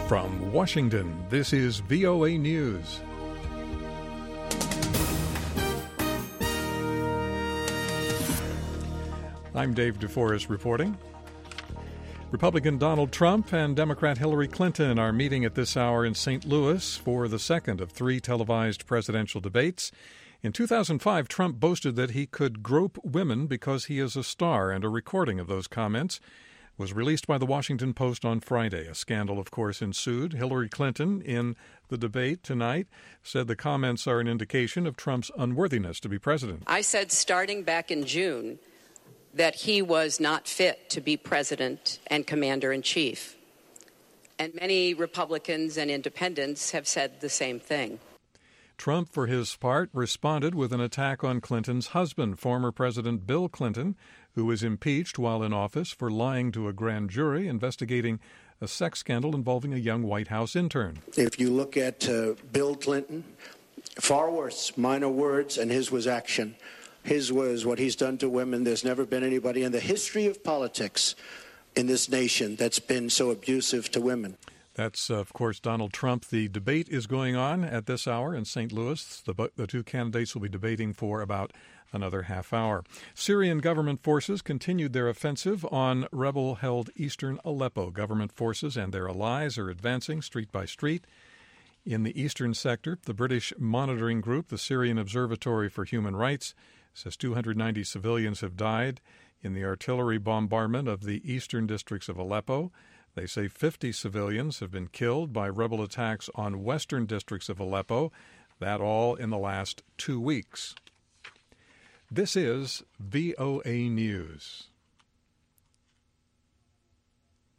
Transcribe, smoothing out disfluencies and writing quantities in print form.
From Washington, this is VOA News. I'm Dave DeForest reporting. Republican Donald Trump and Democrat Hillary Clinton are meeting at this hour in St. Louis for the second of three televised presidential debates. In 2005, Trump boasted that he could grope women because he is a star, and a recording of those comments was released by the Washington Post on Friday. A scandal, of course, ensued. Hillary Clinton, in the debate tonight, said the comments are an indication of Trump's unworthiness to be president. I said starting back in June that he was not fit to be president and commander-in-chief. And many Republicans and independents have said the same thing. Trump, for his part, responded with an attack on Clinton's husband, former President Bill Clinton, who was impeached while in office for lying to a grand jury investigating a sex scandal involving a young White House intern. If you look at Bill Clinton, far worse, minor words, and his was action. His was what he's done to women. There's never been anybody in the history of politics in this nation that's been so abusive to women. That's, of course, Donald Trump. The debate is going on at this hour in St. Louis. The two candidates will be debating for about another half hour. Syrian government forces continued their offensive on rebel-held eastern Aleppo. Government forces and their allies are advancing street by street. In the eastern sector, the British monitoring group, the Syrian Observatory for Human Rights, says 290 civilians have died in the artillery bombardment of the eastern districts of Aleppo. They say 50 civilians have been killed by rebel attacks on western districts of Aleppo, that all in the last 2 weeks. This is VOA News.